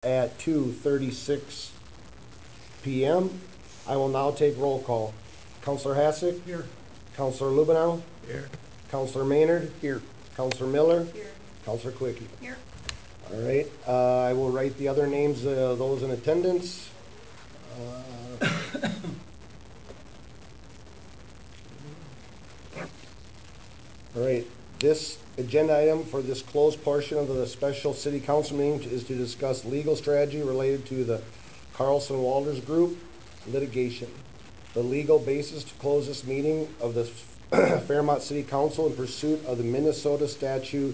at 2:36 p.m. I will now take roll call. Councilor Hassick? Here. Councilor Lubenow? Here. Councilor Maynard? Here. Councilor Miller? Here. Councilor Quickie? Here. All right, I will write the other names, those in attendance. All right, this agenda item for this closed portion of the special city council meeting is to discuss legal strategy related to the Carlson Walters Group litigation. The legal basis to close this meeting of the Fairmont City Council in pursuit of the Minnesota statute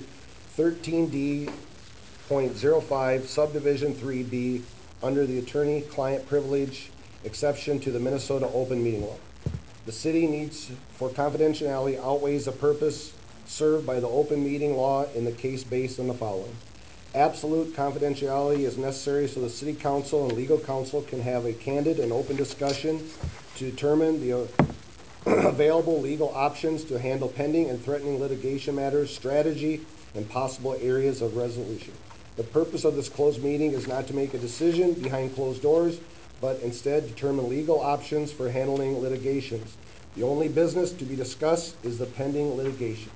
13D.05 subdivision 3B under the attorney-client privilege exception to the Minnesota open meeting law. The city needs for confidentiality outweighs the purpose served by the open meeting law in the case based on the following. Absolute confidentiality is necessary so the city council and legal counsel can have a candid and open discussion to determine the available legal options to handle pending and threatening litigation matters, strategy, and possible areas of resolution. The purpose of this closed meeting is not to make a decision behind closed doors, but instead determine legal options for handling litigations. The only business to be discussed is the pending litigation.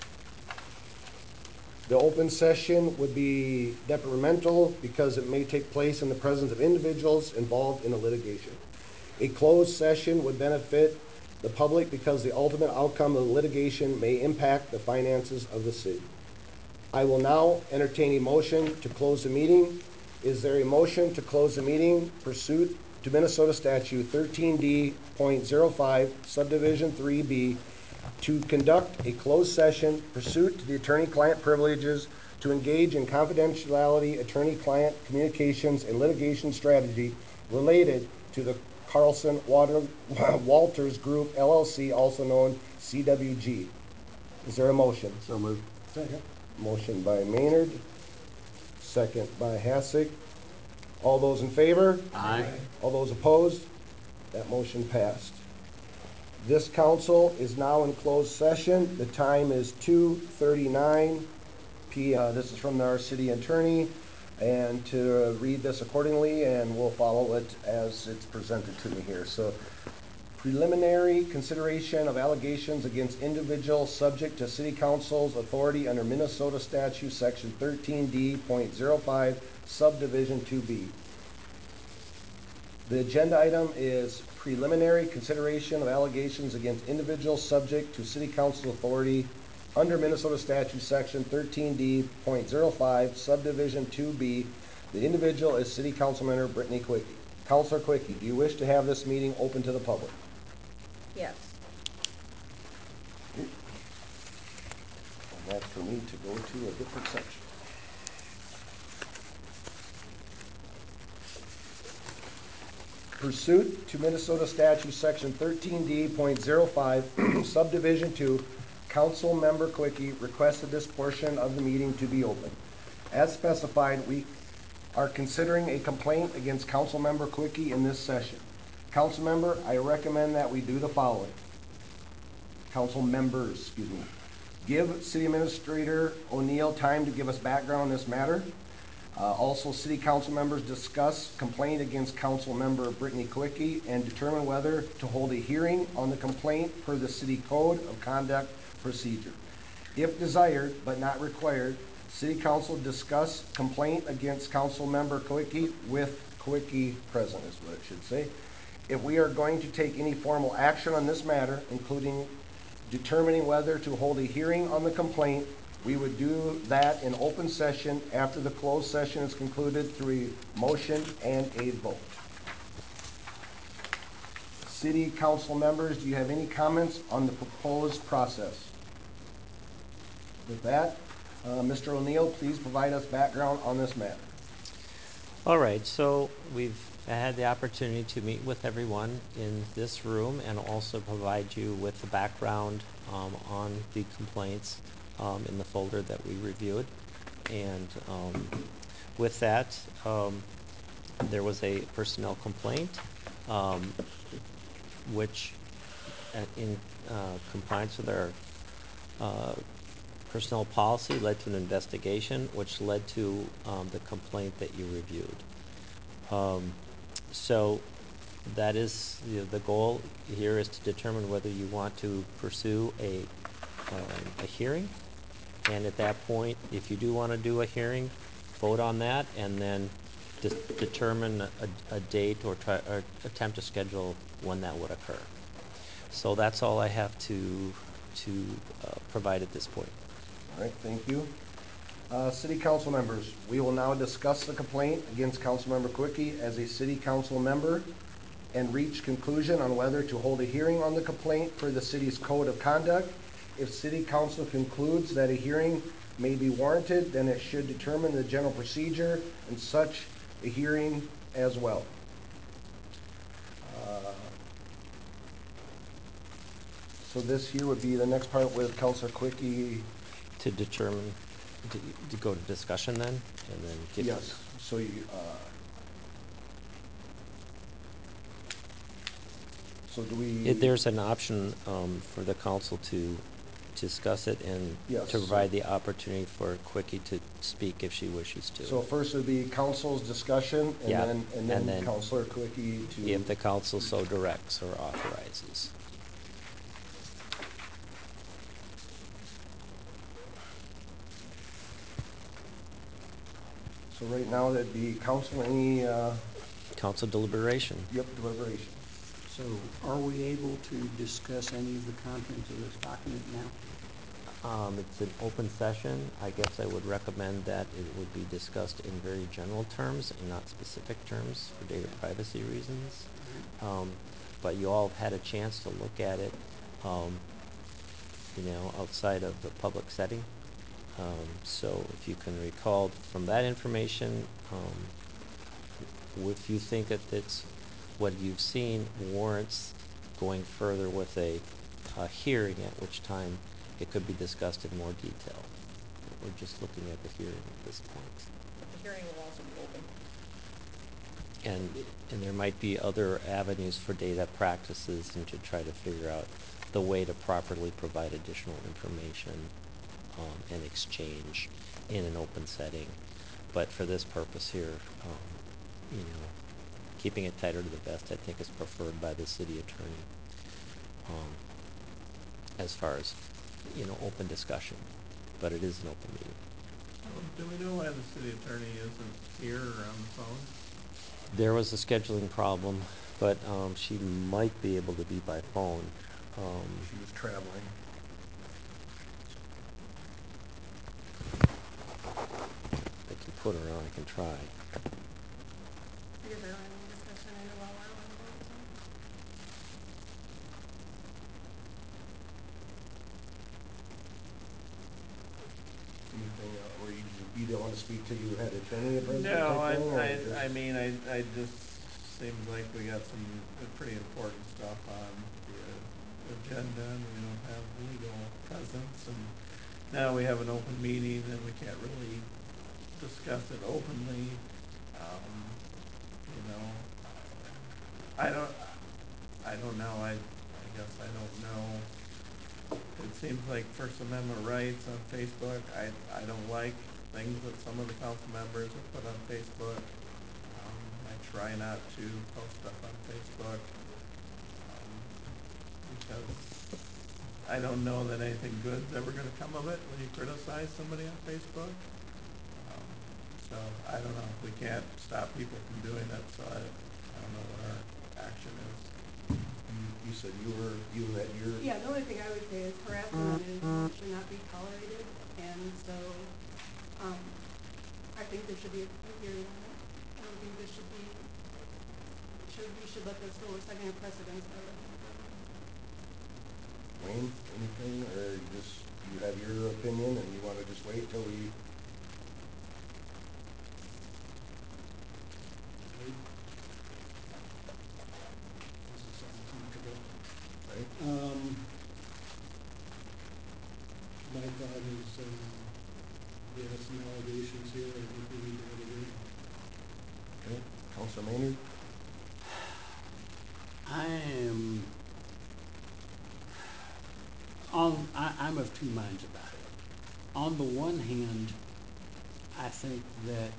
The open session would be detrimental because it may take place in the presence of individuals involved in a litigation. A closed session would benefit the public because the ultimate outcome of the litigation may impact the finances of the city. I will now entertain a motion to close the meeting. Is there a motion to close the meeting pursuant to Minnesota statute 13D.05 subdivision 3B to conduct a closed session pursuant to the attorney-client privileges to engage in confidentiality attorney-client communications and litigation strategy related to the Carlson Walters Group LLC, also known CWG? Is there a motion? So moved. Second. Motion by Maynard, second by Hassick. All those in favor? Aye. All those opposed? That motion passed. This council is now in closed session. The time is 2:39 p.m. This is from our city attorney, and to read this accordingly, and we'll follow it as it's presented to me here. So, preliminary consideration of allegations against individuals subject to city council's authority under Minnesota statute section 13D.05 subdivision 2B. The agenda item is preliminary consideration of allegations against individuals subject to city council authority under Minnesota statute section 13D.05 subdivision 2B. The individual is city council member Brittany Quickie. Councilor Quickie, do you wish to have this meeting open to the public? Yes. And that's for me to go to a different section. Pursuant to Minnesota statute section 13D.05 subdivision 2, council member Quickie requested this portion of the meeting to be open. As specified, we are considering a complaint against council member Quickie in this session. Council member, I recommend that we do the following. Council members, excuse me. Give City Administrator O'Neill time to give us background on this matter. Also, City Council members discuss complaint against Council member Brittany Quickie and determine whether to hold a hearing on the complaint per the City Code of Conduct procedure. If desired, but not required, City Council discuss complaint against Council member Quickie with Quickie present is what it should say. If we are going to take any formal action on this matter, including determining whether to hold a hearing on the complaint, we would do that in open session after the closed session is concluded through a motion and a vote. City Council members, do you have any comments on the proposed process? With that, Mr. O'Neill, please provide us background on this matter. All right, so we've had the opportunity to meet with everyone in this room and also provide you with the background on the complaints in the folder that we reviewed. And with that, there was a personnel complaint which in compliance with our personnel policy led to an investigation, which led to the complaint that you reviewed. So that is, the goal here is to determine whether you want to pursue a hearing. And at that point, if you do want to do a hearing, vote on that, and then determine a date or attempt to schedule when that would occur. So that's all I have to provide at this point. All right, thank you. City council members, we will now discuss the complaint against Councilmember Quickie as a city council member and reach conclusion on whether to hold a hearing on the complaint for the city's code of conduct. If city council concludes that a hearing may be warranted, then it should determine the general procedure and such a hearing as well. So this here would be the next part with Councilor Quickie. To determine, to go to discussion then, and then get. Yes, so you, so do we? There's an option for the council to discuss it and Yes. to provide the opportunity for Quickie to speak if she wishes to. So first would be council's discussion, and Yeah, then and then Councilor Quickie to. if the council so directs or authorizes. So right now that'd be council, any, Council deliberation. yep, deliberation. So are we able to discuss any of the contents of this document now? It's an open session. I guess I would recommend that it would be discussed in very general terms and not specific terms for data privacy reasons. But you all have had a chance to look at it, outside of the public setting. So if you can recall from that information, if you think that it's what you've seen warrants going further with a hearing, at which time it could be discussed in more detail. We're just looking at the hearing at this point. The hearing will also be open. And there might be other avenues for data practices and to try to figure out the way to properly provide additional information and exchange in an open setting. But for this purpose here, keeping it tighter to the vest, I think, is preferred by the city attorney as far as, open discussion. But it is an open meeting. Do we know why the city attorney isn't here or on the phone? There was a scheduling problem, but she might be able to be by phone. She was traveling. I can put her on, I can try. Because they're having discussion in a while on both, so. Anything, or you don't want to speak till you had attorney present? No, type thing, or I just- just seems like we got some pretty important stuff on the agenda, and we don't have legal presence, and now we have an open meeting, and we can't really discuss it openly. I don't know, I guess I don't know. It seems like First Amendment rights on Facebook, I don't like things that some of the council members have put on Facebook. I try not to post stuff on Facebook, because I don't know that anything good's ever gonna come of it when you criticize somebody on Facebook. So, I don't know, we can't stop people from doing it, so I don't know what our action is. You said that you're. Yeah, the only thing I would say is harassment should not be tolerated, and so, I think there should be a hearing on it. I don't think this should be, we should let this go with setting a precedence by letting it go. Wayne, anything, or you have your opinion and you want to just wait till we? Right. My thought is, we have some allegations here, I think we need to have a hearing. Okay, Councilor Maynard? I'm of two minds about it. on the one hand, I think that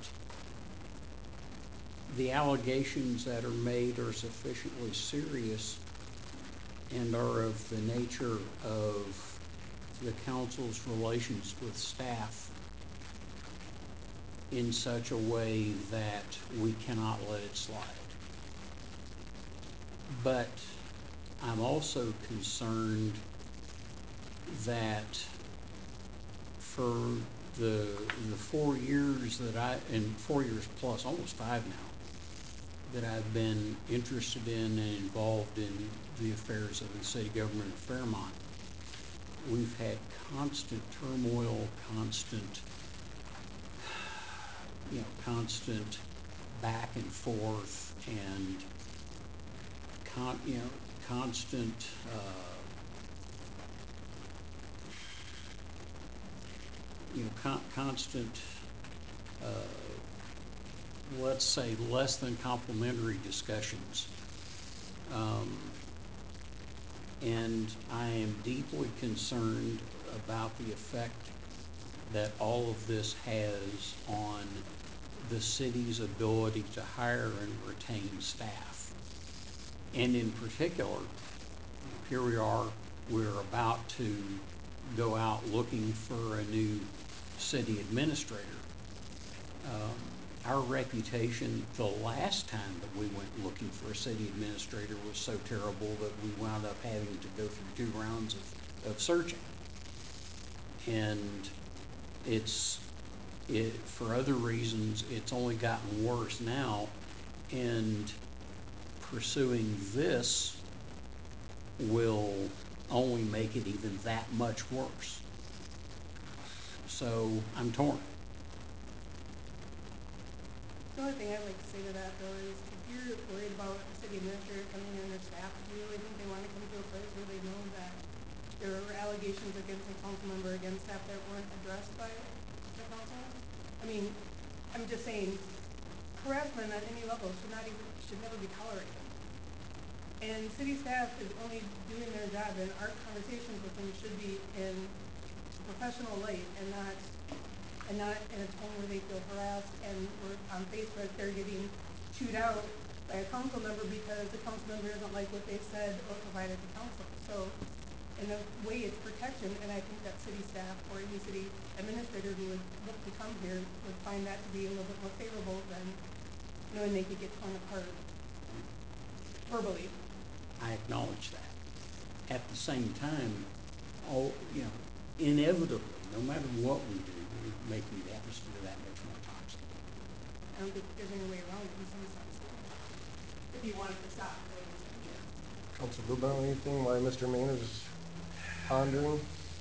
the allegations that are made are sufficiently serious and are of the nature of the council's relations with staff in such a way that we cannot let it slide. But I'm also concerned that for the 4 years that and 4 years plus, almost 5 now, that I've been interested in and involved in the affairs of the city government of Fairmont, we've had constant turmoil, constant back and forth, and constant constant, let's say, less than complimentary discussions. And I am deeply concerned about the effect that all of this has on the city's ability to hire and retain staff. And in particular, here we are, we're about to go out looking for a new city administrator. Our reputation the last time that we went looking for a city administrator was so terrible that we wound up having to go through 2 rounds of searching. And for other reasons, it's only gotten worse now, and pursuing this will only make it even that much worse. So I'm torn. The only thing I'd like to say to that, though, is if you're worried about a city administrator coming in or staff, do you really think they want to come to a place where they know that there were allegations against a council member against staff that weren't addressed by the council? I mean, I'm just saying, harassment at any level should never be tolerated. And city staff is only doing their job, and our conversations with them should be in a professional light and not in a tone where they feel harassed and we're on Facebook they're getting chewed out by a council member because the council member doesn't like what they said or provided to council. So in a way it's protection, and I think that city staff or any city administrator who would look to come here would find that to be a little bit more favorable than knowing they could get torn apart verbally. I acknowledge that. At the same time, inevitably, no matter what we do, we're making the atmosphere that much more toxic. I don't think there's any way around it in some sense. If you wanted to stop, Council Rubin, anything while Mr. Maynard is pondering?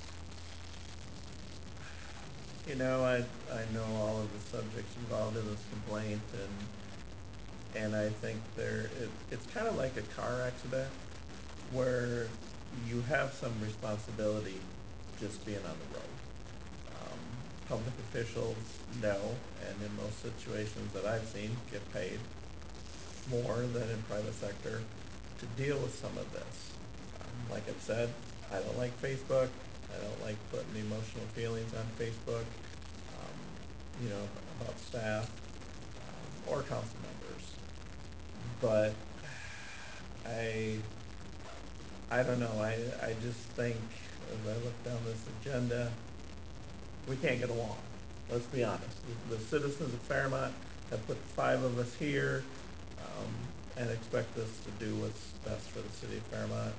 You know, I know all of the subjects involved in this complaint, and I think it's kind of like a car accident where you have some responsibility just being on the road. Public officials know, and in most situations that I've seen, get paid more than in private sector to deal with some of this. Like I've said, I don't like Facebook. I don't like putting emotional feelings on Facebook, about staff or council members. But I don't know. I just think as I look down this agenda, we can't get along. Let's be honest. The citizens of Fairmont have put the 5 of us here and expect us to do what's best for the city of Fairmont.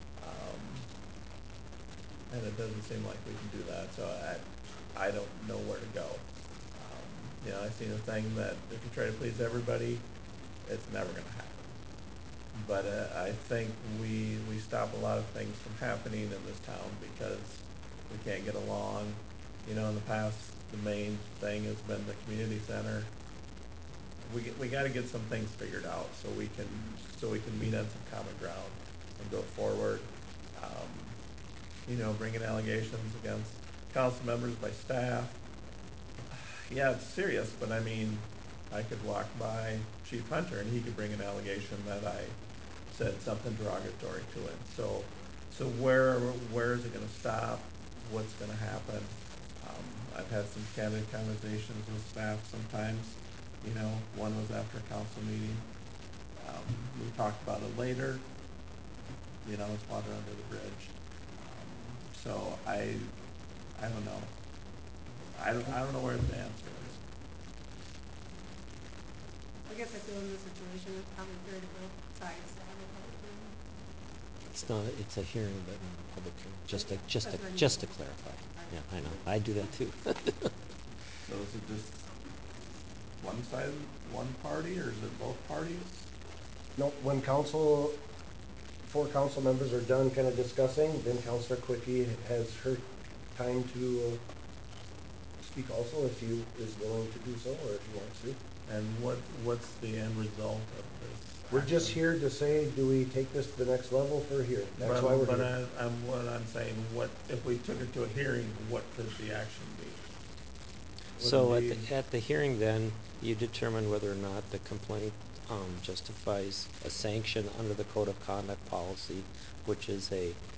And it doesn't seem like we can do that, so I don't know where to go. I've seen a thing that if you try to please everybody, it's never going to happen. But I think we stop a lot of things from happening in this town because we can't get along. In the past, the main thing has been the community center. We got to get some things figured out so we can meet on some common ground and go forward. Bringing allegations against council members by staff. Yeah, it's serious, but I mean, I could walk by Chief Hunter and he could bring an allegation that I said something derogatory to him. So where is it going to stop? What's going to happen? I've had some candid conversations with staff sometimes, you know, one was after a council meeting. We talked about it later, you know, it's water under the bridge. So I don't know. I don't know where the answer is. I guess I feel in this situation, it's probably fair to both sides to have a public hearing. It's not, it's a hearing, but not a public hearing, just to That's what I mean. just to clarify. Yeah, I know, I do that too. So is it just one side, one party, or is it both parties? No, when four council members are done kind of discussing, then Councilor Quickie has her time to speak also, if he is willing to do so, or if he wants to. And what's the end result of this? We're just action? here to say, do we take this to the next level for a hearing? That's why we're But here. what I'm saying, what, if we took it to a hearing, what could the action be? Would So it be- at the hearing then, you determine whether or not the complaint justifies a sanction under the code of conduct policy, which is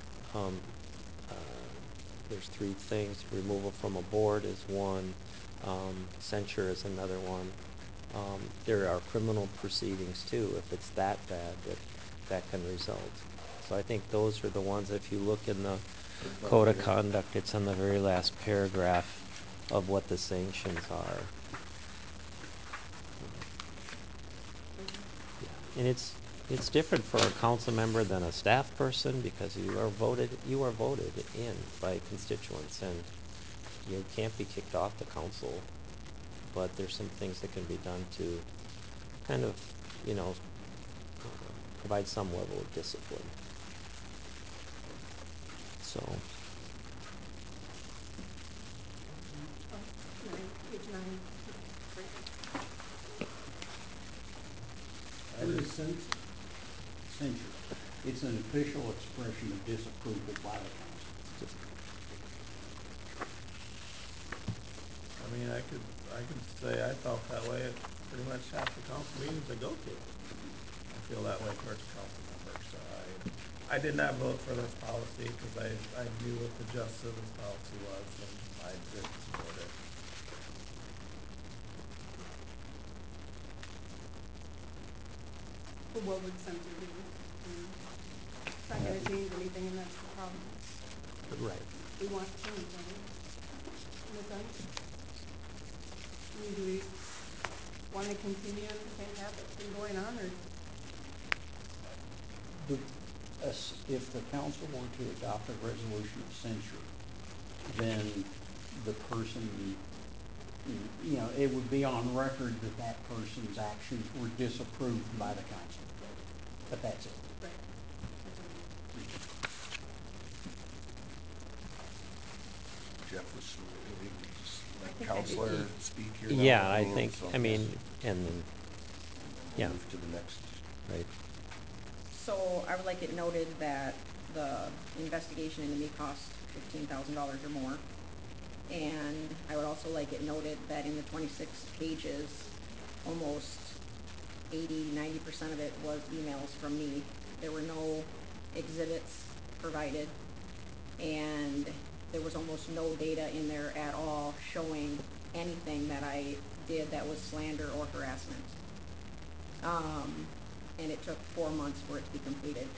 there's three things. Removal from a board is one, censure is another one. There are criminal proceedings too, if it's that bad, that can result. So I think those are the ones, if you look in the code of conduct, it's on the very last paragraph of what the sanctions are. Yeah. And it's different for a council member than a staff person, because you are voted in by constituents, and you can't be kicked off the council. But there's some things that can be done to kind of, you know, provide some level of discipline. So, Page 9. What is censure? It's an official expression of disapproval by the council. I mean, I could say I felt that way at pretty much half the council meetings I go to. I feel that way towards council members, so I did not vote for this policy because I knew what the justice of this policy was, and I didn't support it. But what would censor do? I mean, it's not gonna change anything, and that's the problem. right. We want change, don't we? In a sense. I mean, do we wanna continue on the same path that's been going on, or? If the council were to adopt a resolution of censure, then the person, you know, it would be on record that that person's actions were disapproved by the council. But that's it. Right. That's what I mean. Jefferson, maybe we just I let think I Counselor did. speak here now. Yeah, I think, so I mean, and then, yeah, move to the next. right. So I would like it noted that the investigation into me cost $15,000 or more. And I would also like it noted that in the 26 pages, almost 80–90% of it was emails from me. There were no exhibits provided, and there was almost no data in there at all showing anything that I did that was slander or harassment. And it took 4 months for it to be completed.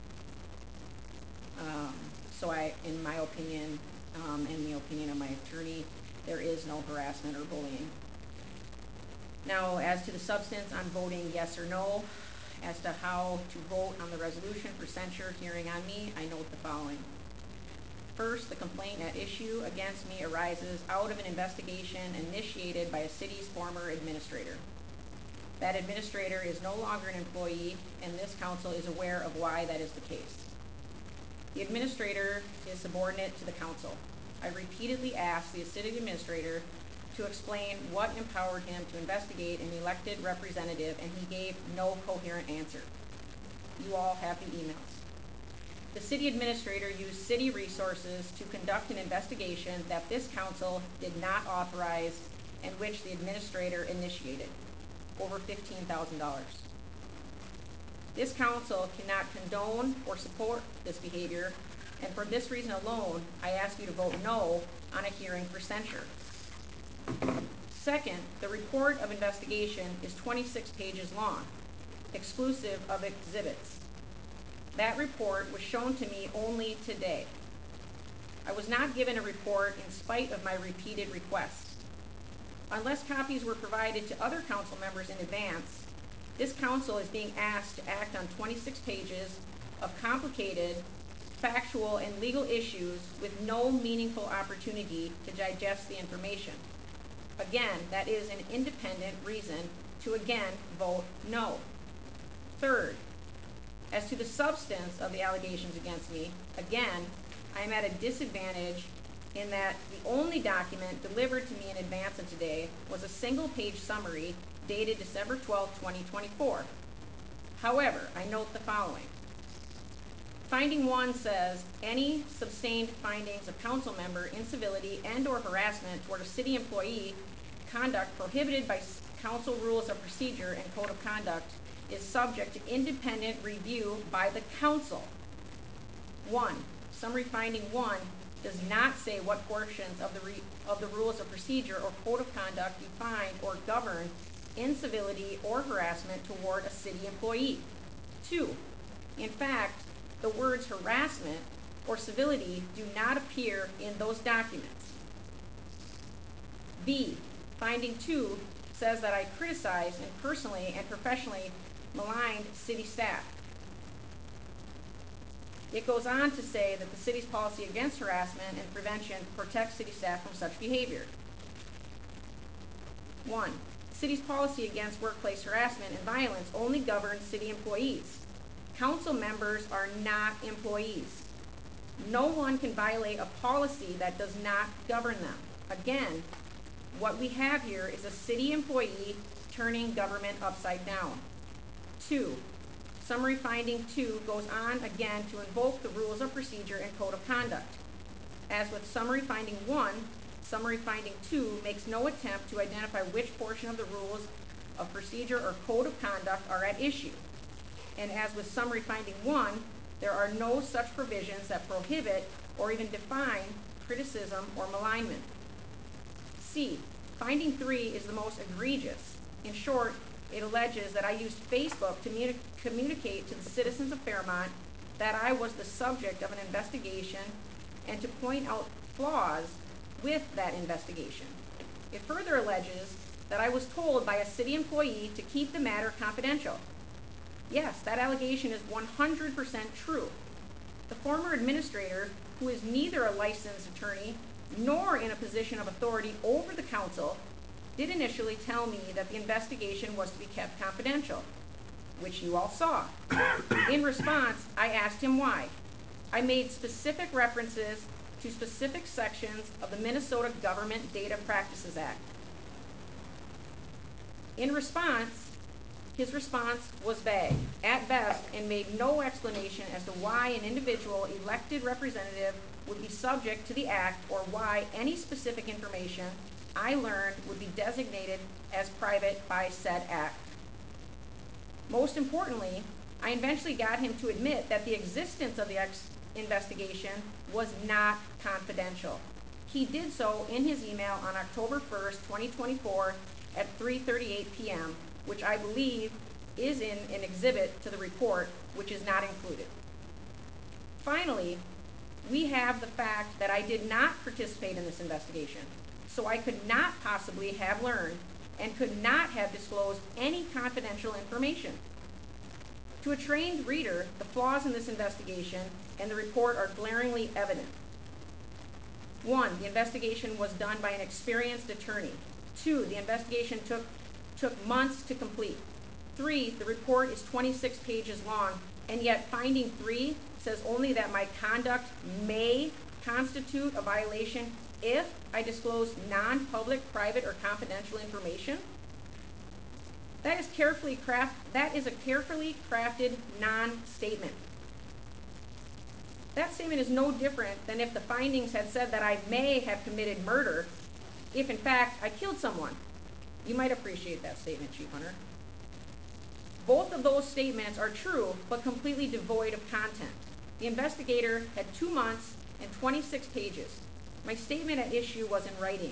So in my opinion, and the opinion of my attorney, there is no harassment or bullying. Now, as to the substance, I'm voting yes or no. As to how to vote on the resolution for censure hearing on me, I note the following. First, the complaint at issue against me arises out of an investigation initiated by a city's former administrator. That administrator is no longer an employee, and this council is aware of why that is the case. The administrator is subordinate to the council. I repeatedly asked the city administrator to explain what empowered him to investigate an elected representative, and he gave no coherent answer. You all have the emails. The city administrator used city resources to conduct an investigation that this council did not authorize and which the administrator initiated. Over $15,000. This council cannot condone or support this behavior, and for this reason alone, I ask you to vote no on a hearing for censure. Second, the report of investigation is 26 pages long, exclusive of exhibits. That report was shown to me only today. I was not given a report in spite of my repeated requests. Unless copies were provided to other council members in advance, this council is being asked to act on 26 pages of complicated, factual, and legal issues with no meaningful opportunity to digest the information. Again, that is an independent reason to again vote no. Third, as to the substance of the allegations against me, again, I am at a disadvantage in that the only document delivered to me in advance of today was a single-page summary dated December 12, 2024. However, I note the following. Finding 1 says, any sustained findings of council member incivility and/or harassment toward a city employee, conduct prohibited by council rules of procedure and code of conduct is subject to independent review by the council. 1. Summary finding 1 does not say what portions of the rules of procedure or code of conduct define or govern incivility or harassment toward a city employee. 2. In fact, the words harassment or civility do not appear in those documents. B. Finding 2 says that I criticized and personally and professionally maligned city staff. It goes on to say that the city's policy against harassment and prevention protects city staff from such behavior. 1. The city's policy against workplace harassment and violence only governs city employees. Council members are not employees. No one can violate a policy that does not govern them. Again, what we have here is a city employee turning government upside down. 2. Summary finding 2 goes on again to invoke the rules of procedure and code of conduct. As with summary finding 1, summary finding 2 makes no attempt to identify which portion of the rules of procedure or code of conduct are at issue. And as with summary finding 1, there are no such provisions that prohibit or even define criticism or malignment. C. Finding 3 is the most egregious. In short, it alleges that I used Facebook to communicate to the citizens of Fairmont that I was the subject of an investigation and to point out flaws with that investigation. It further alleges that I was told by a city employee to keep the matter confidential. Yes, that allegation is 100% true. The former administrator, who is neither a licensed attorney nor in a position of authority over the council, did initially tell me that the investigation was to be kept confidential, which you all saw. In response, I asked him why. I made specific references to specific sections of the Minnesota Government Data Practices Act. In response, his response was vague, at best, and made no explanation as to why an individual elected representative would be subject to the act or why any specific information I learned would be designated as private by said act. Most importantly, I eventually got him to admit that the existence of the investigation was not confidential. He did so in his email on October 1st, 2024 at 3:38 p.m., which I believe is in an exhibit to the report, which is not included. Finally, we have the fact that I did not participate in this investigation, so I could not possibly have learned and could not have disclosed any confidential information. To a trained reader, the flaws in this investigation and the report are glaringly evident. 1, the investigation was done by an experienced attorney. 2, the investigation took months to complete. 3, the report is 26 pages long, and yet finding 3 says only that my conduct may constitute a violation if I disclose non-public, private, or confidential information. That is a carefully crafted non-statement. That statement is no different than if the findings had said that I may have committed murder if in fact I killed someone. You might appreciate that statement, Chief Hunter. Both of those statements are true, but completely devoid of content. The investigator had 2 months and 26 pages. My statement at issue was in writing.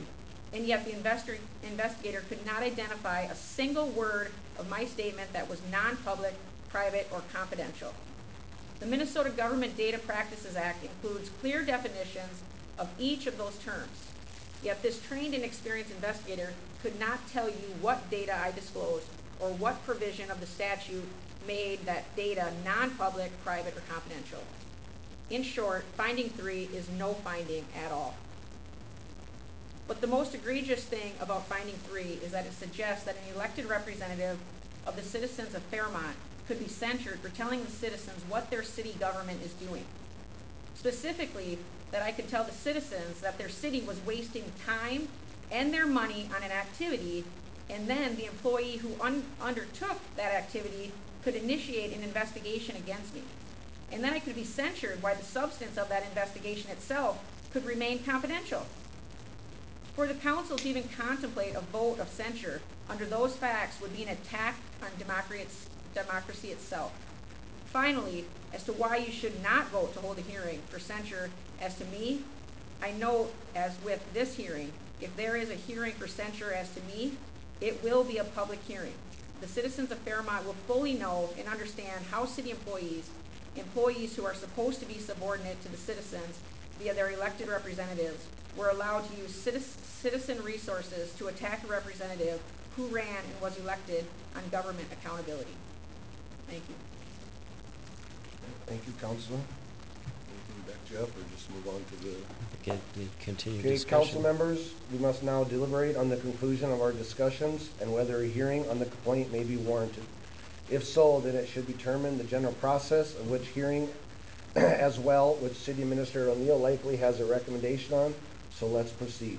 and yet the investigator could not identify a single word of my statement that was non-public, private, or confidential. The Minnesota Government Data Practices Act includes clear definitions of each of those terms. Yet this trained and experienced investigator could not tell you what data I disclosed or what provision of the statute made that data non-public, private, or confidential. In short, finding 3 is no finding at all. But the most egregious thing about finding 3 is that it suggests that an elected representative of the citizens of Fairmont could be censured for telling the citizens what their city government is doing. Specifically, that I could tell the citizens that their city was wasting time and their money on an activity, and then the employee who undertook that activity could initiate an investigation against me. And then I could be censured while the substance of that investigation itself could remain confidential. For the council to even contemplate a vote of censure under those facts would be an attack on democracy itself. Finally, as to why you should not vote to hold a hearing for censure as to me, I note, as with this hearing, if there is a hearing for censure as to me, it will be a public hearing. The citizens of Fairmont will fully know and understand how city employees who are supposed to be subordinate to the citizens via their elected representatives, were allowed to use citizen resources to attack a representative who ran and was elected on government accountability. Thank you. Thank you, Councilor. Anything back, Jeff, or just move on to the... Continue Okay, discussion. council members, we must now deliberate on the conclusion of our discussions and whether a hearing on the complaint may be warranted. If so, then it should determine the general process of which hearing as well, which City Administrator O'Neill likely has a recommendation on. So let's proceed.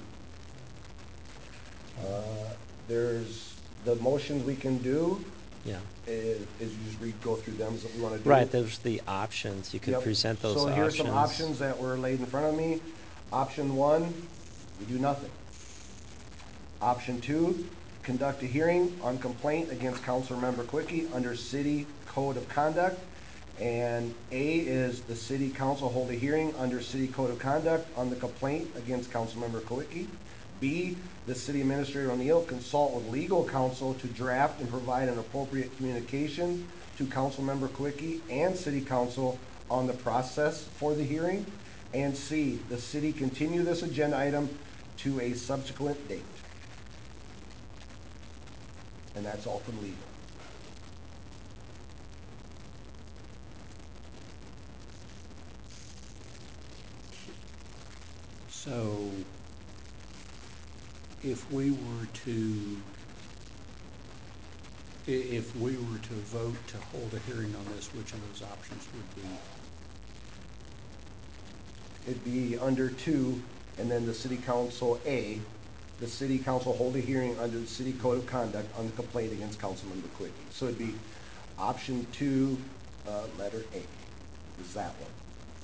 There's the motions we can do. Yeah. Is you just go through them. Is what we want to do. Right. There's the options. You could present those options. So here's some options that were laid in front of me. Option 1, we do nothing. Option 2, conduct a hearing on complaint against Councilmember Quickie under City Code of Conduct. And A is the City Council hold a hearing under City Code of Conduct on the complaint against Councilmember Quickie. B, the City Administrator O'Neill consult with legal counsel to draft and provide an appropriate communication to Councilmember Quickie and City Council on the process for the hearing. And C, the city continue this agenda item to a subsequent date. And that's all from legal. So if we were to vote to hold a hearing on this, which of those options would be? It'd be under 2, and then the City Council A, the City Council hold a hearing under the City Code of Conduct on the complaint against Councilmember Quickie. So it'd be option 2, letter A, is that one.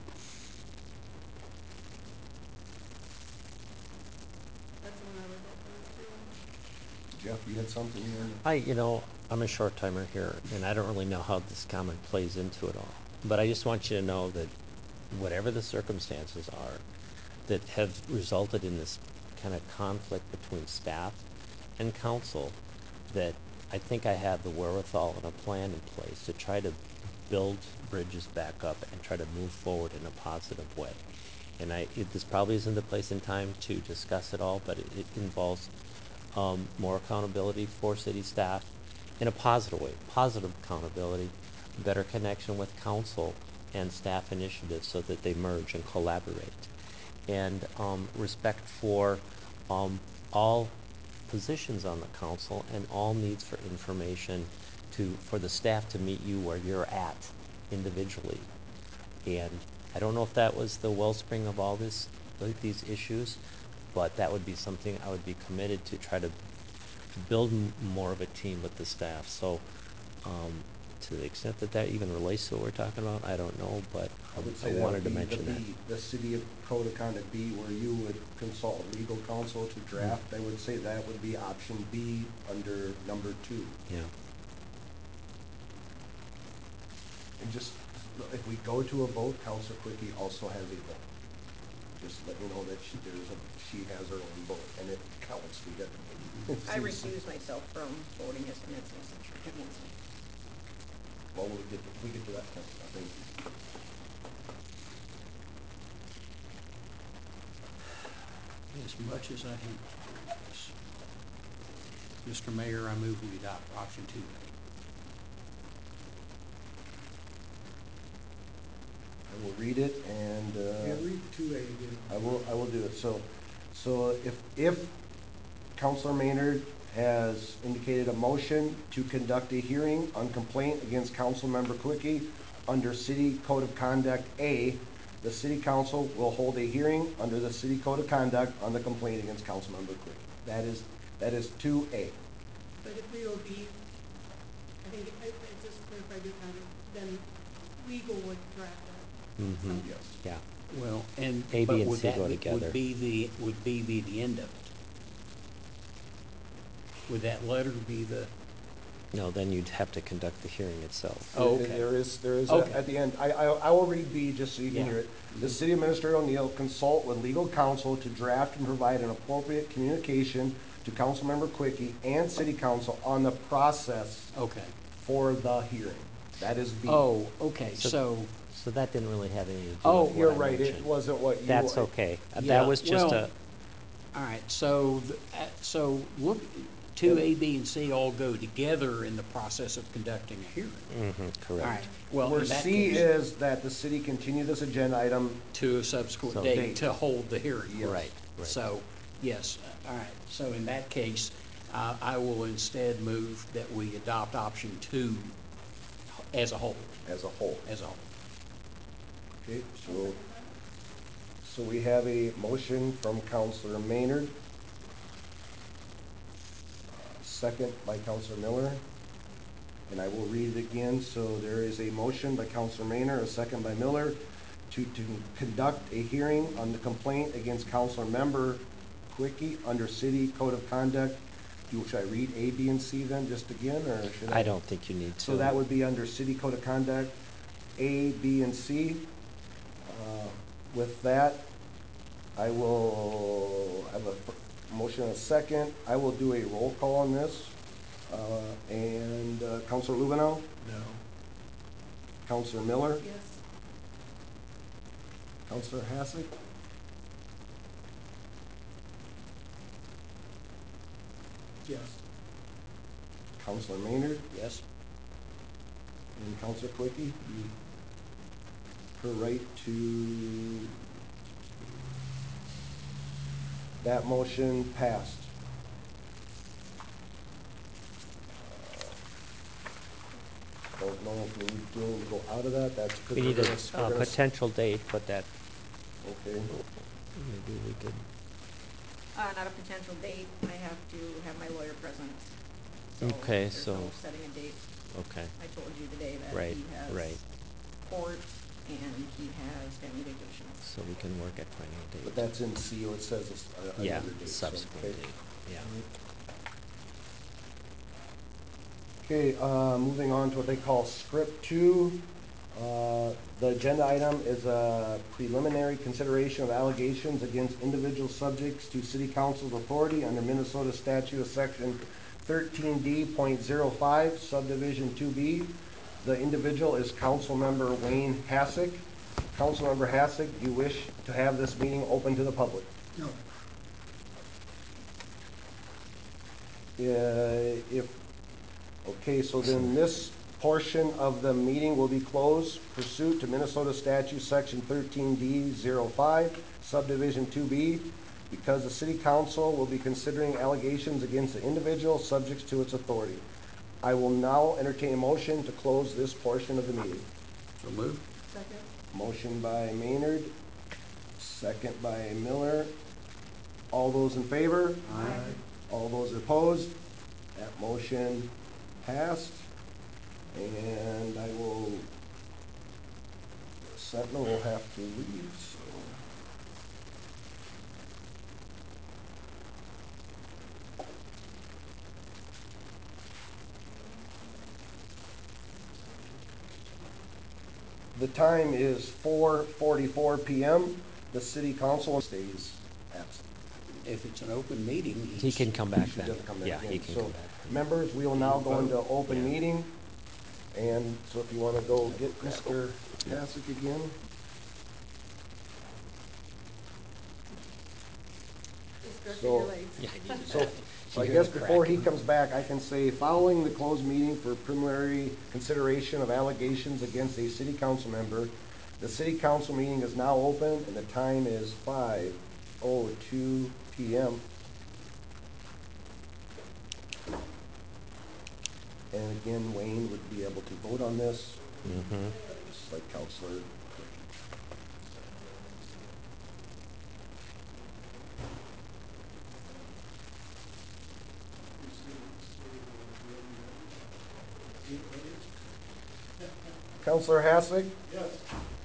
That's the one I would vote for too. Jeff, you had something here? I'm a short timer here, and I don't really know how this comment plays into it all. But I just want you to know that whatever the circumstances are that have resulted in this kind of conflict between staff and council, that I think I have the wherewithal and a plan in place to try to build bridges back up and try to move forward in a positive way. And this probably isn't the place and time to discuss it all, but it involves more accountability for city staff in a positive way, positive accountability, better connection with council and staff initiatives so that they merge and collaborate. And respect for all positions on the council and all needs for information for the staff to meet you where you're at individually. And I don't know if that was the wellspring of all these issues, but that would be something I would be committed to try to build more of a team with the staff. So to the extent that even relates to what we're talking about, I don't know, but I wanted to mention that. The City of Code of Conduct B, where you would consult legal counsel to draft, I would say that would be option B under number 2. Yeah. And just, if we go to a vote, Councilor Quickie also has a vote. just let you know that she has her own vote, and it counts. We get. I recuse myself from voting his commencement against me. Well, we get to that point. Thank you. As much as I hate to do this, Mr. Mayor, I move we adopt option 2A. I will read it and, Yeah, read 2A again. I will do it. So if Counselor Maynard has indicated a motion to conduct a hearing on complaint against Councilmember Quickie under City Code of Conduct A, the City Council will hold a hearing under the City Code of Conduct on the complaint against Councilmember Quickie. That is 2A. But if we will be, I think, I just clarified your comment, then legal would draft that. Mm-hmm. Yes. Yeah. Well, and A, B, but and would C that go be- together. Would be the end of it? Would that letter be the? No, then you'd have to conduct the hearing itself. Oh, okay. There is Okay. at the end, I will read B just so you can Yeah. hear it. The City Administrator O'Neill consult with legal counsel to draft and provide an appropriate communication to Councilmember Quickie and City Council on the process Okay. for the hearing. That is B. Oh, okay, So- so, So that didn't really have anything to do Oh, with what You're I right, it mentioned. wasn't what you. That's okay. Yeah, That was just well, all right, so, so look, 2A, B, and C all go together in the process of conducting a hearing. Mm-hmm, All right, correct. well, Where in that C case, is that the city continue this agenda item. to a subsequent So- date Date. to hold the hearing. Yes. Right, right. So, yes, all right, so in that case, I will instead move that we adopt option 2 as a whole, As a whole. as a whole. Okay, so we have a motion from Counselor Maynard. Second by Counselor Miller. And I will read it again. So there is a motion by Counselor Maynard, a second by Miller, to conduct a hearing on the complaint against Counselor Member Quickie under City Code of Conduct. Should I read A, B, and C then just again, or should I? I don't think you need to. So that would be under City Code of Conduct, A, B, and C. With that, I will have a motion and a second. I will do a roll call on this. And Counselor Lubenow, No. Counselor Miller, Yes. Counselor Hassick, Yes. Counselor Maynard, Yes? and Counselor Quickie. Her right to, that motion passed. Don't know if we need to go out of that, that's because We we're need gonna. a potential date, but that, Okay, maybe we could, Not a potential date, I have to have my lawyer present. Okay, There's no so- setting a date. okay, I told you today that Right, he has right. court and he has family vacations. so we can work at finding a date. but that's in C, it says it's Yeah, another date. so, subsequent okay. date, yeah. Okay, moving on to what they call script 2. The agenda item is a preliminary consideration of allegations against individual subjects to city council's authority under Minnesota statute of section 13D.05, subdivision 2B. The individual is Councilmember Wayne Hassick. Councilmember Hassick, do you wish to have this meeting open to the public? No. Okay, so then this portion of the meeting will be closed pursuant to Minnesota statute section 13D.05, subdivision 2B, because the city council will be considering allegations against the individual subjects to its authority. I will now entertain a motion to close this portion of the meeting. So move? Second? Motion by Maynard, second by Miller. All those in favor? Aye. All those opposed? That motion passed. And I will, Sentinel will have to leave, so. The time is 4:44 p.m. the city council stays absent. If it's an open meeting, He can come back She then. doesn't come back Yeah, in. he can So, come back. members, we will now go into open Yeah. meeting. And so if you want to go get Mr. Hasek again. Just stretching So- your legs. Yeah, I needed So, that. so I You hear guess the before he cracking? comes back, I can say, following the closed meeting for preliminary consideration of allegations against a city council member, the city council meeting is now open and the time is 5:02 PM. And again, Wayne would be able to vote on this, Mhm. just like Counselor. Counselor Hasek? Yes.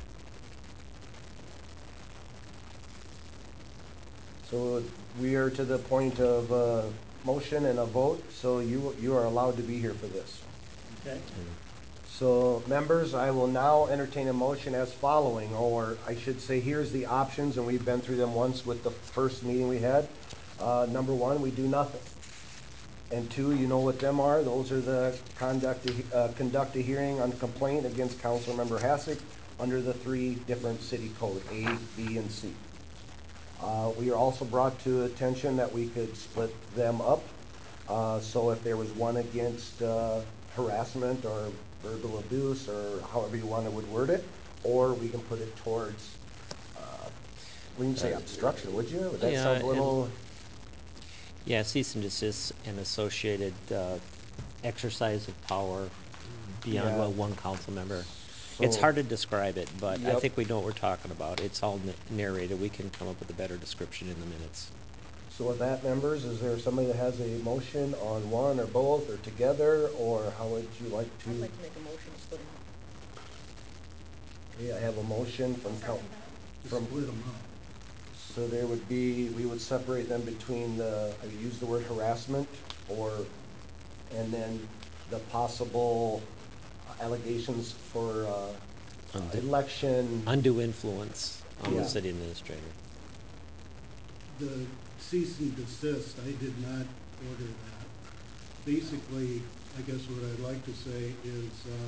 So we are to the point of motion and a vote, so you are allowed to be here for this. Okay. So, members, I will now entertain a motion as following, or I should say, here's the options, and we've been through them once with the first meeting we had. Number one, we do nothing. And two, you know what them are, those are the conduct a hearing on complaint against Councilmember Hasek under the three different city code, A, B, and C. We are also brought to attention that we could split them up. So if there was one against harassment or verbal abuse, or however you want to would word it, or we can put it towards, we can say obstruction, would you? Would that Yeah, sound a little? Yeah, cease and desist and associated exercise of power beyond Yeah. what one council member. It's So- hard to describe it, but I Yep. think we know what we're talking about. It's all narrated. We can come up with a better description in the minutes. So with that, members, is there somebody that has a motion on one or both or together, or how would you like to? I'd like to make a motion to split them up. Okay, I have a motion from Second that. from, Split them up. so there would be, we would separate them between the, I use the word harassment, or, and then the possible allegations for election. Undue influence on Yeah. the city administrator. The cease and desist, I did not order that. Basically, I guess what I'd like to say is,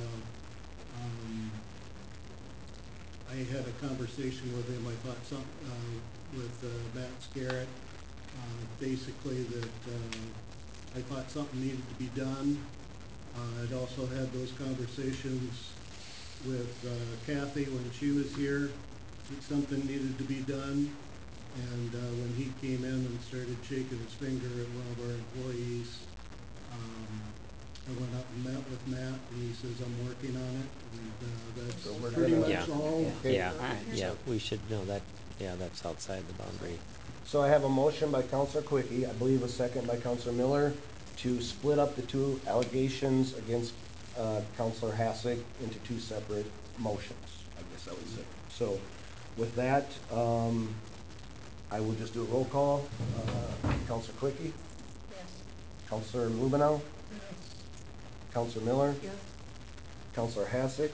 I had a conversation with him, I thought with Matt Scarrett, basically that, I thought something needed to be done. I'd also had those conversations with Kathy when she was here, that something needed to be done. And when he came in and started shaking his finger at one of our employees, I went up and met with Matt, and he says, I'm working on it, and So we're that's pretty gonna- much all. Okay. Yeah, Alright, yeah, so- we should know that, yeah, that's outside the boundary. So I have a motion by Counselor Quickie, I believe a second by Counselor Miller, to split up the two allegations against Counselor Hasek into two separate motions, I guess I would say. So with that, I will just do a roll call. Counselor Quickie, Yes. Counselor Lubenow, Counselor Miller, Yes. Counselor Hasek,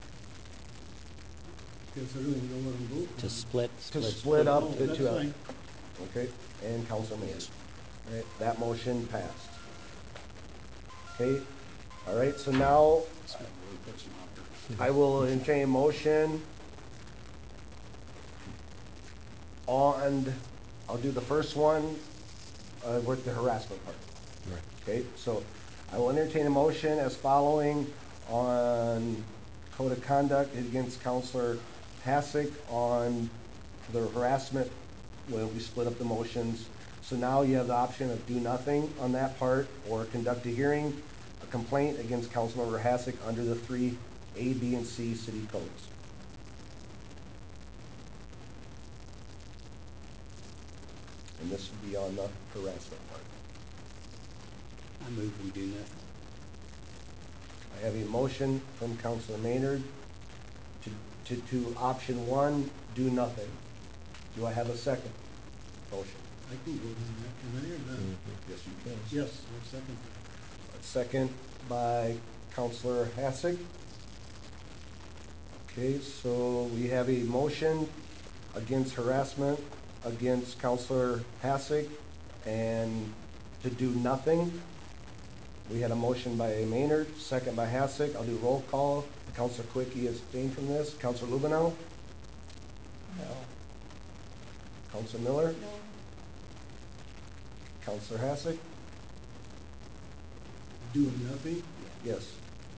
Guess I don't even know what I'm voting on. To split. to split up Oh, the that's two. fine. Okay, and Counselor Maynard. All right, that motion passed. Okay, all right, so now I will entertain a motion on, I'll do the first one with the harassment part. Right. Okay, so I will entertain a motion as following on code of conduct against Counselor Hasek on the harassment, when we split up the motions. So now you have the option of do nothing on that part, or conduct a hearing, a complaint against Councilmember Hasek under the three A, B, and C city codes. And this would be on the harassment part. I move we do nothing. I have a motion from Counselor Maynard to option one, do nothing. Do I have a second motion? I can vote on that, can I, or not? Yes, you can. Yes, I'll second that. A second by Counselor Hasek. Okay, so we have a motion against harassment against Counselor Hassick and to do nothing. We had a motion by Maynard, second by Hassick. I'll do roll call. Counselor Quickie is abstained from this. Counselor Lubenow? No. Counselor Miller? No. Counselor Hassick? Doing nothing? Yes.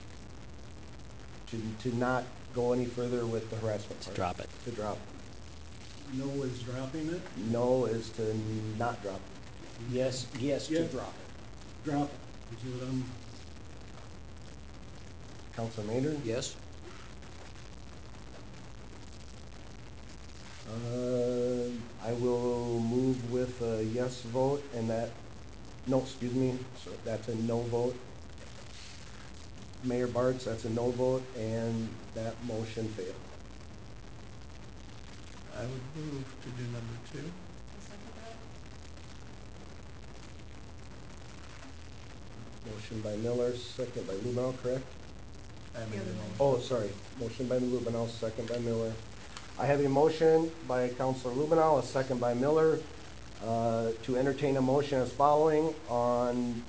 To not go any further with the harassment To part. drop it. To drop. No is dropping it? No is to not drop it. Yes, to Yeah. drop it. Drop it, is what I'm, Counselor Maynard? Yes? I will move with a yes vote and that, no, excuse me, so that's a no vote. Mayor Bartz, that's a no vote, and that motion failed. I would move to do number 2. I'll second that. Motion by Miller, second by Lubenow, correct? I made the motion. Oh, sorry, motion by Lubenow, second by Miller. I have a motion by Counselor Lubenow, a second by Miller, to entertain a motion as following on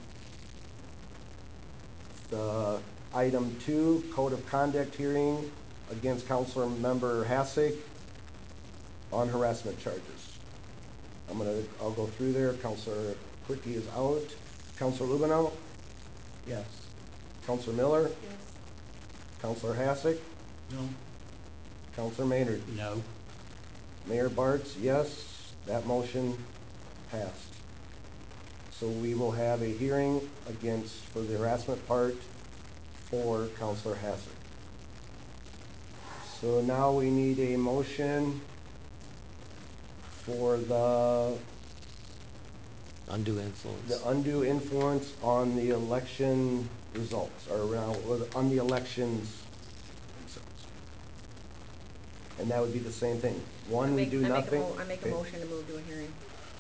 the item 2, Code of Conduct hearing against Counselor Member Hassick on harassment charges. I'll go through there. Counselor Quickie is out. Counselor Lubenow, Yes. Counselor Miller, Yes. Counselor Hassick, no, Counselor Maynard. No. Mayor Bartz, yes, that motion passed. So we will have a hearing for the harassment part for Counselor Hassick. So now we need a motion for the Undue influence. undue influence on the election results, or on the elections themselves. And that would be the same thing. One, we do nothing. I make a Okay. motion to move to a hearing.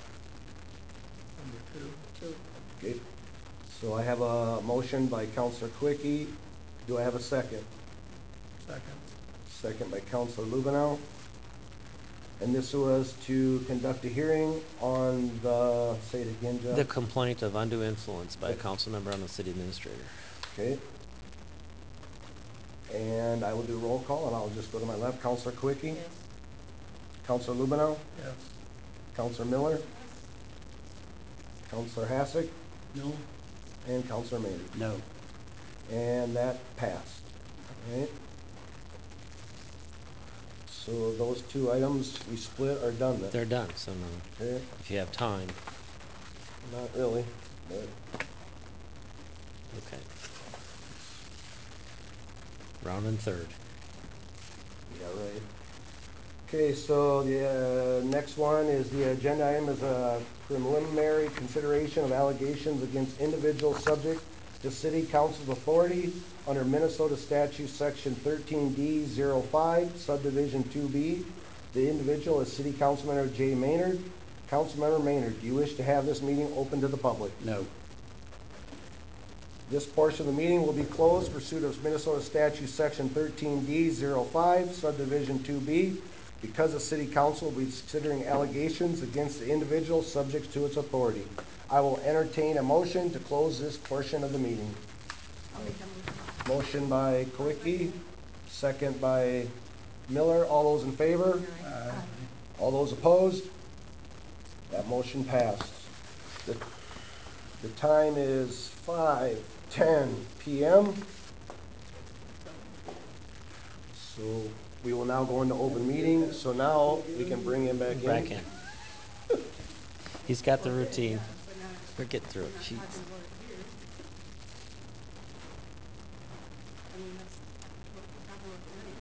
Number 2. 2. Okay, so I have a motion by Counselor Quickie. Do I have a second? Second. Second by Counselor Lubenow. And this was to conduct a hearing on say it again, Jeff. The complaint of undue influence by a council member on the city administrator. Okay. And I will do roll call, and I'll just go to my left. Counselor Quickie. Yes. Counselor Lubenow. Yes. Counselor Miller. Counselor Hassick. no, And Counselor Maynard. No. And that passed. All right. So those two items we split are done then. They're done, so no, Okay. if you have time, Not really, but okay. Round and third. yeah, right. Okay, so the next one is the agenda item is a preliminary consideration of allegations against individuals subject to city council's authority under Minnesota statute section 13D05 subdivision 2B. The individual is city councilmember Jay Maynard. Councilmember Maynard, do you wish to have this meeting open to the public? No. This portion of the meeting will be closed pursuant of Minnesota statute section 13D05 subdivision 2B because the city council will be considering allegations against the individual subject to its authority. I will entertain a motion to close this portion of the meeting. I'll make that motion. Motion by Quickie, second by Miller. All those in favor? Aye. All those opposed? That motion passed. The time is 5:10 p.m. So we will now go into open meeting. So now we can bring him back in. Back in. He's got the Well, good, routine. yeah, but not- We're getting through we're it. not Jeez. talking about it here. I mean, that's what we're talking about tonight.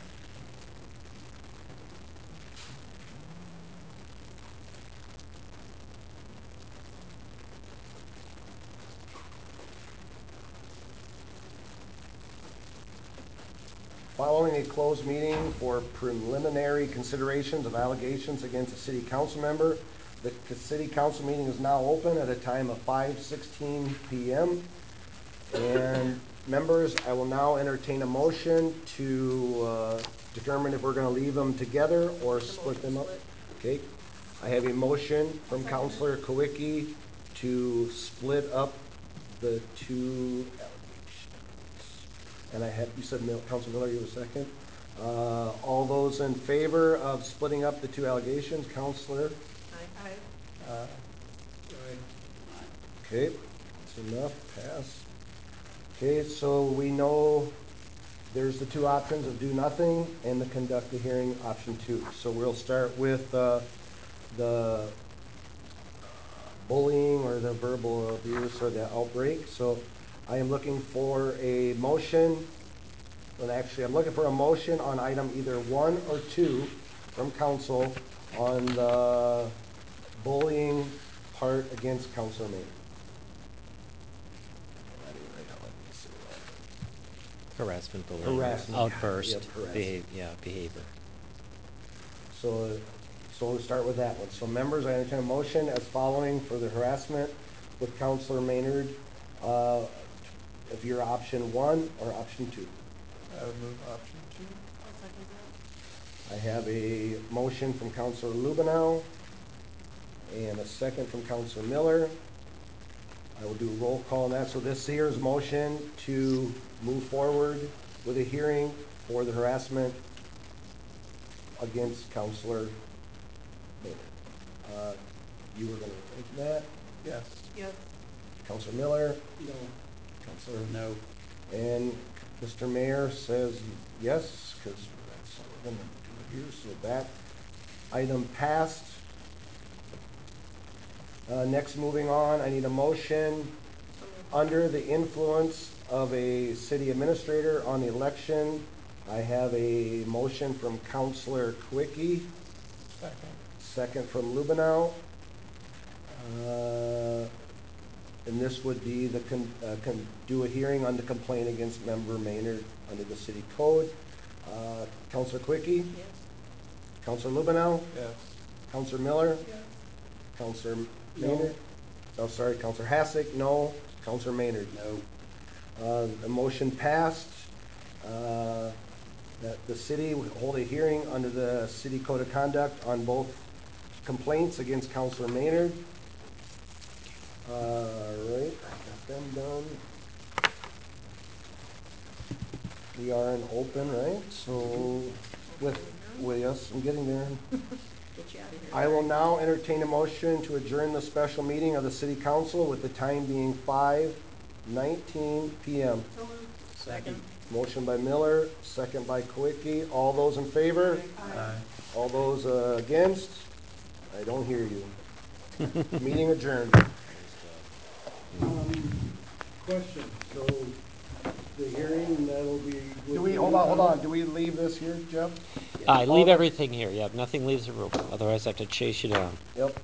Following a closed meeting for preliminary considerations of allegations against a city council member, the city council meeting is now open at a time of 5:16 p.m. And Members, I will now entertain a motion to determine if we're gonna leave them together or split them up. Okay, I have a motion from Counselor Kowicki to split up the two allegations. And I had, you said, Counselor Miller, you were second? All those in favor of splitting up the two allegations, Counselor? I, Okay, that's enough, pass. Okay, so we know there's the two options of do nothing and the conduct the hearing, option 2. So we'll start with the bullying or the verbal abuse or the outbreak. So I am looking for a motion, well actually I'm looking for a motion on item either 1 or 2 from council on the bullying part against Counselor Maynard. Harassment, bullying, Harassment. outburst, Yep, harassment. behavior. So we'll start with that one. So members, I entertain a motion as following for the harassment with Counselor Maynard. If you're option 1 or option 2. I would move option 2. I'll second that. I have a motion from Counselor Lubenow and a second from Counselor Miller. I will do a roll call on that. So this here's motion to move forward with a hearing for the harassment against Counselor Maynard. You were going to take that? Yes. Yes. Counselor Miller? No. Counselor? No. And Mr. Mayor says yes, because that's what we're going to do here. So that item passed. Next, moving on, I need a motion under the influence of a city administrator on the election. I have a motion from Counselor Kowicki, Second. second from Lubenow. And this would be the do a hearing on the complaint against Member Maynard under the city code. Counselor Kowicki, Yes. Counselor Lubenow, Yes. Counselor Miller, Yes. Counselor No. Maynard. Oh, sorry, Counselor Hassick, no. Counselor Maynard. No. The motion passed. That the city would hold a hearing under the city code of conduct on both complaints against Counselor Maynard. Right, I got them done. We are in open, right? So with yes, I'm getting there. Get you out of here. I will now entertain a motion to adjourn the special meeting of the city council with the time being 5:19 p.m. So moved. Second. Motion by Miller, second by Kowicki. All those in favor? Aye. All those against? I don't hear you. Meeting adjourned. Question, so the hearing, that'll be. Do we, hold on, do we leave this here, Jeff? I leave All the- everything here, yep, nothing leaves the room, otherwise I have to chase you down. Yep,